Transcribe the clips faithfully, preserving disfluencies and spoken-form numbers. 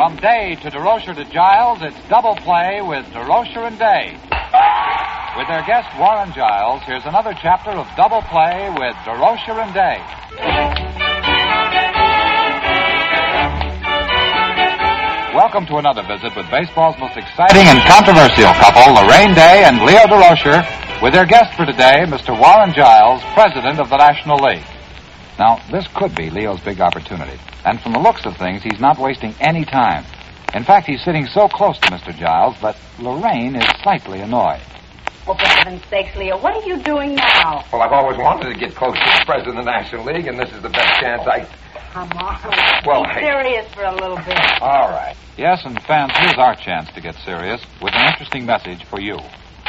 From Day to DeRocher to Giles, it's Double Play with DeRocher and Day. With their guest, Warren Giles, here's another chapter of Double Play with DeRocher and Day. Welcome to another visit with baseball's most exciting and controversial couple, Lorraine Day and Leo DeRocher, with their guest for today, Mister Warren Giles, president of the National League. Now, this could be Leo's big opportunity. And from the looks of things, he's not wasting any time. In fact, he's sitting so close to Mister Giles that Lorraine is slightly annoyed. Oh, for heaven's sakes, Leo, what are you doing now? Well, I've always wanted to get close to the president of the National League, and this is the best chance I... Come on. Well, Be hey. serious for a little bit. All right. Yes, and fans, here's our chance to get serious with an interesting message for you.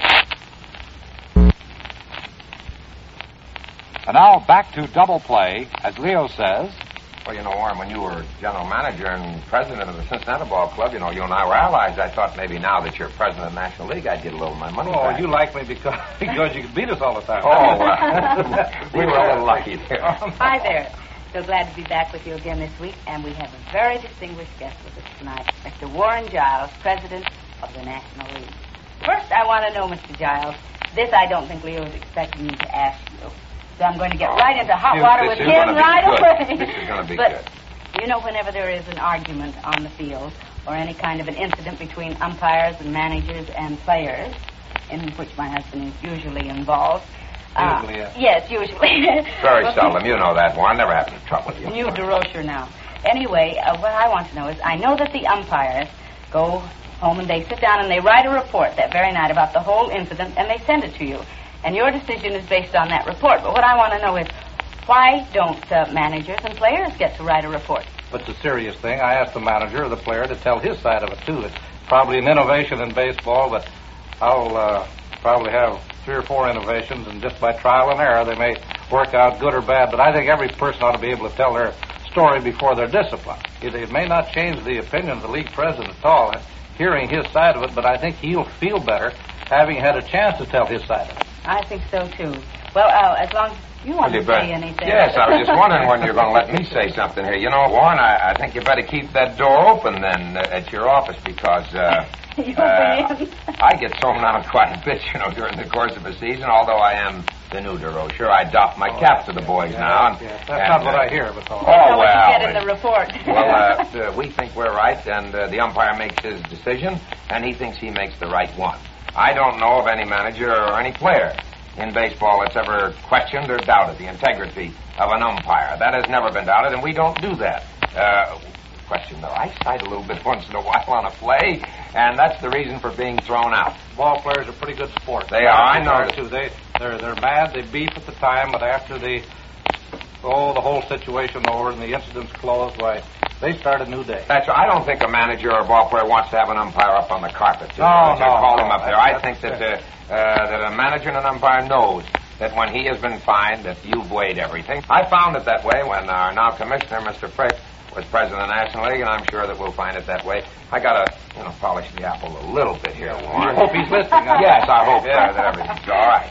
And now, back to Double Play, as Leo says... Well, you know, Warren, when you were general manager and president of the Cincinnati Ball Club, you know, you and I were allies. I thought maybe now that you're president of the National League, I'd get a little of my money Oh, back. you like me because because you could beat us all the time. Oh, well, we were a little lucky there. Hi there. So glad to be back with you again this week, and we have a very distinguished guest with us tonight, Mister Warren Giles, president of the National League. First, I want to know, Mister Giles, this I don't think Leo is expecting me to ask you. So I'm going to get right into hot water with This him is gonna be right good. away. This is going to be but, good. you know, whenever there is an argument on the field or any kind of an incident between umpires and managers and players, in which my husband is usually involved. Uh, Usually, yes. Yes, usually. Very Well, seldom. You know that, Warren. Never having trouble with you. New DeRocher now. Anyway, uh, what I want to know is, I know that the umpires go home and they sit down and they write a report that very night about the whole incident, and they send it to you. And your decision is based on that report. But what I want to know is, why don't uh, managers and players get to write a report? But it's a serious thing. I asked the manager or the player to tell his side of it, too. It's probably an innovation in baseball, but I'll uh, probably have three or four innovations, and just by trial and error, they may work out good or bad. But I think every person ought to be able to tell their story before they're disciplined. It, it may not change the opinion of the league president at all, hearing his side of it, but I think he'll feel better having had a chance to tell his side of it. I think so, too. Well, uh, as long as you want Well, to you say bet. anything. Yes, I was just wondering when you're going to let me say something here. You know, Warren, I, I think you better keep that door open then uh, at your office because uh, You'll uh, be in. I get thrown out quite a bit, you know, during the course of a season. Although I am the new DeRocher, I doff my cap to the boys Yeah, now. And, yes, that's and, not what uh, I hear, but all Oh, right. So what well. you get in the report. Well, uh, uh, we think we're right, and uh, the umpire makes his decision, and he thinks he makes the right one. I don't know of any manager or any player in baseball that's ever questioned or doubted the integrity of an umpire. That has never been doubted, and we don't do that. Uh, question their eyesight a little bit once in a while on a play, and that's the reason for being thrown out. Ball players are pretty good sport. They are, I know. Too. They, they're, they're mad, they beef at the time, but after the, oh, the whole situation over and the incident's closed, why, they start a new day. That's. I don't think a manager or a ball player wants to have an umpire up on the carpet. You No, know, to no, call no, him up there. that's- I think that that's- uh, uh, that a manager and an umpire knows that when he has been fined, that you've weighed everything. I found it that way when our now commissioner, Mister Frick, was president of the National League, and I'm sure that we'll find it that way. I got to, you know, polish the apple a little bit here, Warren. I hope he's listening. huh? Yes, I hope Yeah. uh, that everything's all right.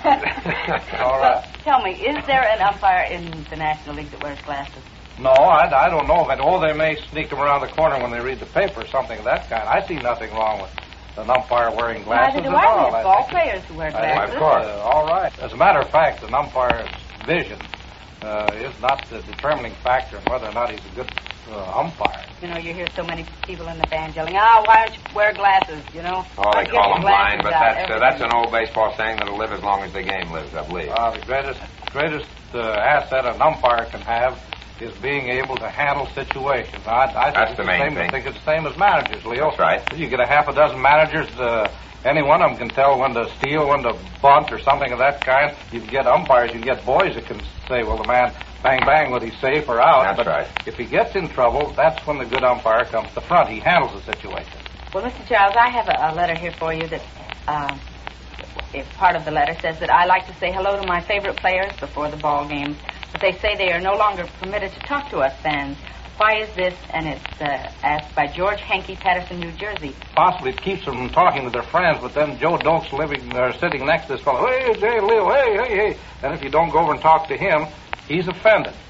All right. So, tell me, is there an umpire in the National League that wears glasses? No, I, I don't know of it. Oh, they may sneak them around the corner when they read the paper or something of that kind. I see nothing wrong with an umpire wearing glasses Neither do at I. all. We have I ball think. players who wear I- glasses. of course. Uh, all right. As a matter of fact, an umpire's vision uh, is not the determining factor in whether or not he's a good uh, umpire. You know, you hear so many people in the band yelling, "Oh, why don't you wear glasses?" You know. Oh, Why they get call your them blind, glasses but out, that's uh, that's everything. an old baseball saying that'll live as long as the game lives, I believe. Uh, the greatest greatest uh, asset an umpire can have is being able to handle situations. I, I think That's it's the main same, thing. I think it's the same as managers, Leo. That's right. You get a half a dozen managers, uh, any one of them can tell when to steal, when to bunt, or something of that kind. You can get umpires, you can get boys that can say, well, the man, bang, bang, whether he's safe or out. That's but right. if he gets in trouble, that's when the good umpire comes to front. He handles the situation. Well, Mister Giles, I have a, a letter here for you that, uh, if part of the letter says that I like to say hello to my favorite players before the ball games, but they say they are no longer permitted to talk to us fans. Why is this? And it's uh, asked by George Hankey, Patterson, New Jersey. Possibly it keeps them from talking to their friends, but then Joe Doak's living or sitting next to this fellow. Hey, Jay, Leo, hey, hey, hey. And if you don't go over and talk to him, he's offended.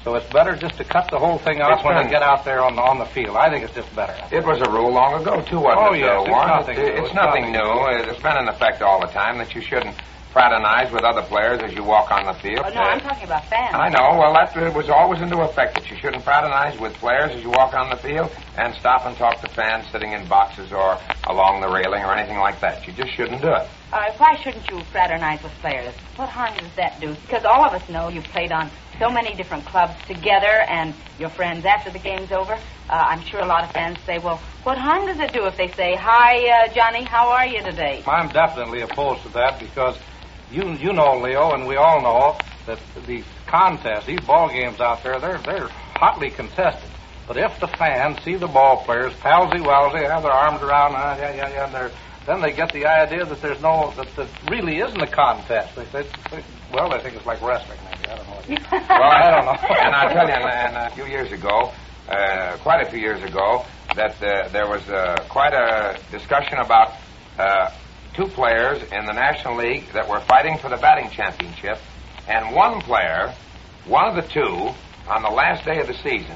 So it's better just to cut the whole thing out It's when been- they get out there on the, on the field. I think it's just better. It was a rule long ago, too, wasn't Oh, it, yes, uh, it's Warren? nothing It- new. It's It's nothing nothing new. It's been in effect all the time that you shouldn't fraternize with other players as you walk on the field. Oh, no, I'm talking about fans. I know. Well, that uh, was always into effect, that you shouldn't fraternize with players as you walk on the field and stop and talk to fans sitting in boxes or along the railing or anything like that. You just shouldn't do it. Uh, why shouldn't you fraternize with players? What harm does that do? Because all of us know you've played on so many different clubs together and your friends after the game's over. Uh, I'm sure a lot of fans say, well, what harm does it do if they say, hi, uh, Johnny, how are you today? I'm definitely opposed to that because you you know, Leo, and we all know that these contests, these ball games out there, they're they're hotly contested. But if the fans see the ball players palsy-walsy, have their arms around, uh, yeah, yeah, yeah, and they're, then they get the idea that there's no, that that really isn't a contest. They, they, they, well, they think it's like wrestling, maybe. I don't know. Well, I don't know. And I tell you, and, and a few years ago, uh, quite a few years ago, that uh, there was uh, quite a discussion about uh, two players in the National League that were fighting for the batting championship, and one player, one of the two, on the last day of the season,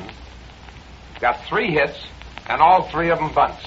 got three hits, and all three of them bunts.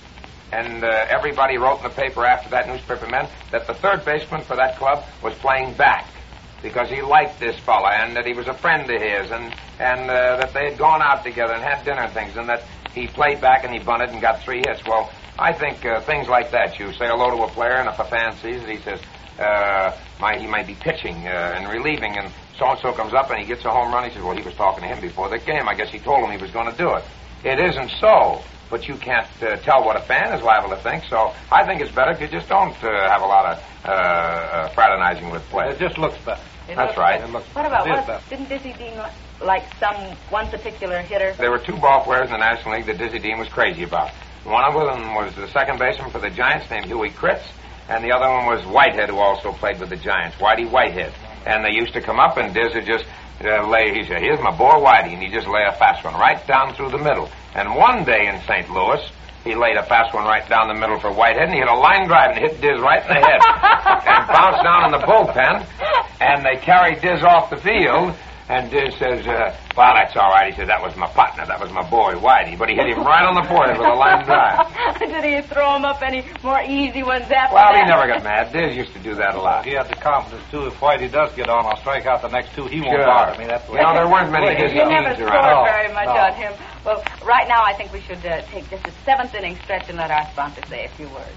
And uh, everybody wrote in the paper after that, newspaper men, that the third baseman for that club was playing back because he liked this fella and that he was a friend of his and, and uh, that they had gone out together and had dinner and things and that he played back and he bunted and got three hits. Well, I think uh, things like that, you say hello to a player and if a fan sees it, he says, uh, my, he might be pitching uh, and relieving and so-and-so comes up and he gets a home run. He says, well, he was talking to him before the game. I guess he told him he was going to do it. It isn't so. But you can't uh, tell what a fan is liable to think, so I think it's better if you just don't uh, have a lot of uh, uh, fraternizing with players. It just looks better. It That's looks right. good. It looks What about, it is what, better. didn't Dizzy Dean li- like some, one particular hitter? There were two ball players in the National League that Dizzy Dean was crazy about. One of them was the second baseman for the Giants named Huey Kritz, and the other one was Whitehead, who also played with the Giants, Whitey Whitehead. And they used to come up, and Diz would just uh, lay, he said, here's my boy Whitey, and he just lay a fast one right down through the middle. And one day in Saint Louis, he laid a fast one right down the middle for Whitehead, and he hit a line drive and hit Diz right in the head. And bounced down in the bullpen, and they carried Diz off the field, and Diz says, uh, well, that's all right. He said, that was my partner, that was my boy, Whitey. But he hit him right on the forehead with a line drive. Did he throw him up any more easy ones after Well, that? he never got mad. Diz used to do that a lot. He had the confidence, too. If Whitey does get on, I'll strike out the next two. He won't Sure. bother me. That's the way You know, there weren't many Well, Dizzy You never Deans scored around. No, very much no. on him. Well, right now I think we should uh, take just a seventh inning stretch and let our sponsor say a few words.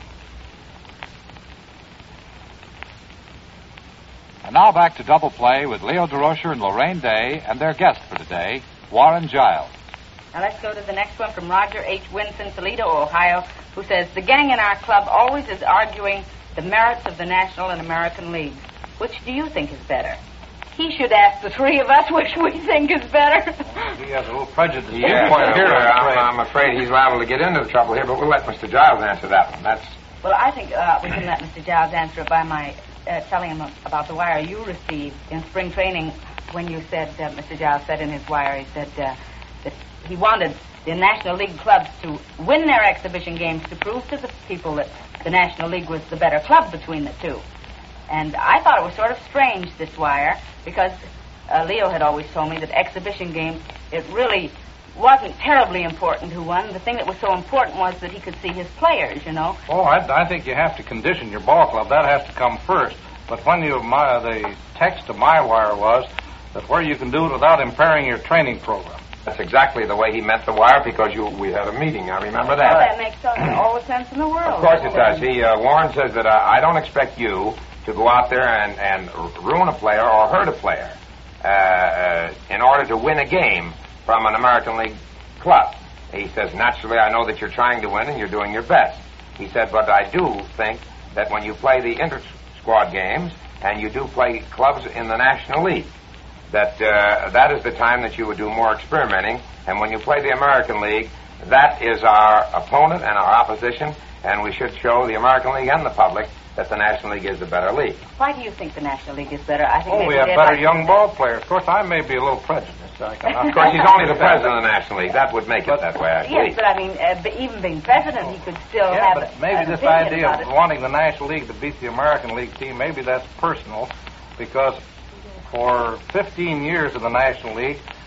And now back to Double Play with Leo DeRocher and Lorraine Day and their guest for today, Warren Giles. Now let's go to the next one from Roger H. Winson, Toledo, Ohio, who says, the gang in our club always is arguing the merits of the National and American Leagues. Which do you think is better? He should ask the three of us which we think is better. He has a little prejudice. Yeah, Point here, uh, I'm I'm, afraid. I'm afraid he's liable to get into trouble here, but we'll let Mister Giles answer that one. That's Well, I think uh, we can let Mister Giles answer it by my uh, telling him about the wire you received in spring training when you said, uh, Mister Giles said in his wire, he said uh, that he wanted the National League clubs to win their exhibition games to prove to the people that the National League was the better club between the two. And I thought it was sort of strange, this wire, because uh, Leo had always told me that exhibition games, it really wasn't terribly important who won. The thing that was so important was that he could see his players, you know. Oh, I, I think you have to condition your ball club. That has to come first. But when you, my, the text of my wire was that where you can do it without impairing your training program. that's exactly the way he meant the wire because you we had a meeting. I remember that. Well, that makes all, all the sense in the world. Of course it does. He uh, Warren says that uh, I don't expect you to go out there and, and ruin a player or hurt a player uh, uh, in order to win a game from an American League club. He says, naturally, I know that you're trying to win and you're doing your best. He said, but I do think that when you play the inter-squad games and you do play clubs in the National League, that uh, that is the time that you would do more experimenting. And when you play the American League, that is our opponent and our opposition, and we should show the American League and the public that the National League is the better league. Why do you think the National League is better? I think Oh, maybe we have they'd better like- young ball players. Of course, I may be a little prejudiced. I can, Of course, he's only the president of the National League. That would make it that way, I Yes, believe. but I mean, uh, but even being president, he could still Yeah, have but maybe an this opinion idea about of it. wanting the National League to beat the American League team, maybe that's personal, because for fifteen years in the National League,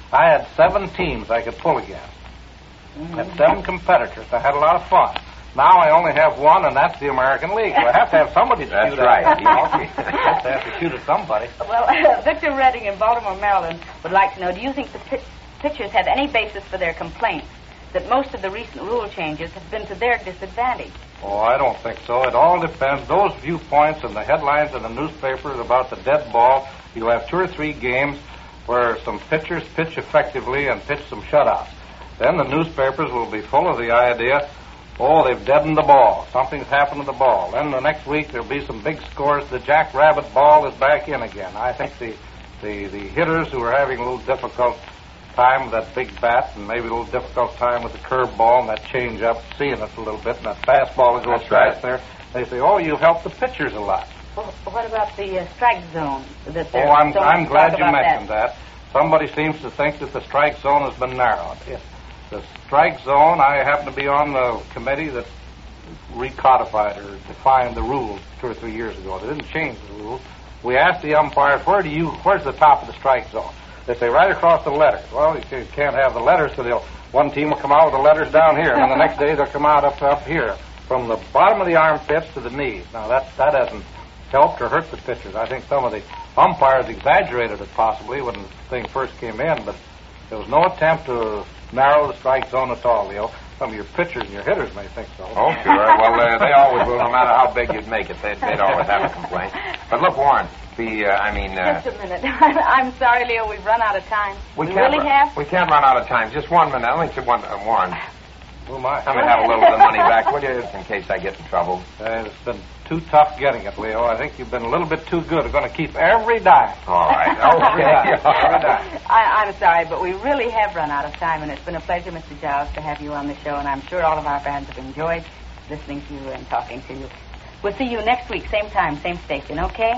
I had seven teams I could pull against. Mm-hmm. Had seven competitors. I had a lot of fun. Now I only have one, and that's the American League. So I have to have somebody to That's shoot right. at. You know? I have to have to shoot at somebody. Well, Victor Redding in Baltimore, Maryland would like to know, do you think the pit- pitchers have any basis for their complaints that most of the recent rule changes have been to their disadvantage? Oh, I don't think so. It all depends. Those viewpoints and the headlines in the newspapers about the dead ball, you have two or three games where some pitchers pitch effectively and pitch some shutouts. Then the newspapers will be full of the idea, oh, they've deadened the ball. Something's happened to the ball. Then the next week there'll be some big scores. The jackrabbit ball is back in again. I think the, the, the hitters who are having a little difficult time with that big bat and maybe a little difficult time with the curve ball and that change up, seeing it a little bit, and that fastball is a little That's right. fast there, they say, oh, you've helped the pitchers a lot. Well, what about the uh, strike zone? That Oh, there's I'm, so I'm much glad talk you about mentioned that. Somebody seems to think that the strike zone has been narrowed. It, the strike zone, I happen to be on the committee that recodified or defined the rules two or three years ago. They didn't change the rules. We asked the umpires, where do you, where's the top of the strike zone? They say right across the letters. Well, you can't have the letters, so they'll, one team will come out with the letters down here, and then the next day they'll come out up up here, from the bottom of the armpits to the knees. Now, that, that hasn't helped or hurt the pitchers. I think some of the umpires exaggerated it possibly when the thing first came in, but there was no attempt to narrow the strike zone at all, Leo. Some of your pitchers and your hitters may think so. Oh, sure. Well, uh, they always will, no matter how big you'd make it. They'd, they'd always have a complaint. But look, Warren, the, uh, I mean... Uh, Just a minute. I'm sorry, Leo, we've run out of time. we We can't really run, have? We can't run out of time. Just one minute. Let me see one... Uh, Warren, Who am I? let me have a little of the money back, will you, just in case I get in trouble? Uh, it's been too tough getting it, Leo. I think you've been a little bit too good. We're going to keep every dime. All right. Every dime. Okay. Every dime. I, I'm sorry, but we really have run out of time, and it's been a pleasure, Mister Giles, to have you on the show, and I'm sure all of our fans have enjoyed listening to you and talking to you. We'll see you next week, same time, same station, okay?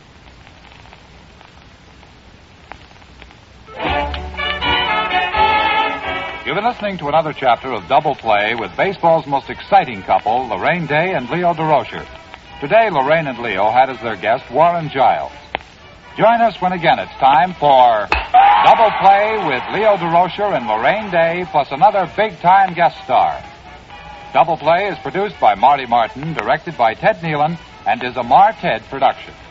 You've been listening to another chapter of Double Play with baseball's most exciting couple, Lorraine Day and Leo DeRocher. Today, Lorraine and Leo had as their guest Warren Giles. Join us when again it's time for Double Play with Leo DeRocher and Lorraine Day, plus another big-time guest star. Double Play is produced by Marty Martin, directed by Ted Nealon, and is a Mar-Ted production.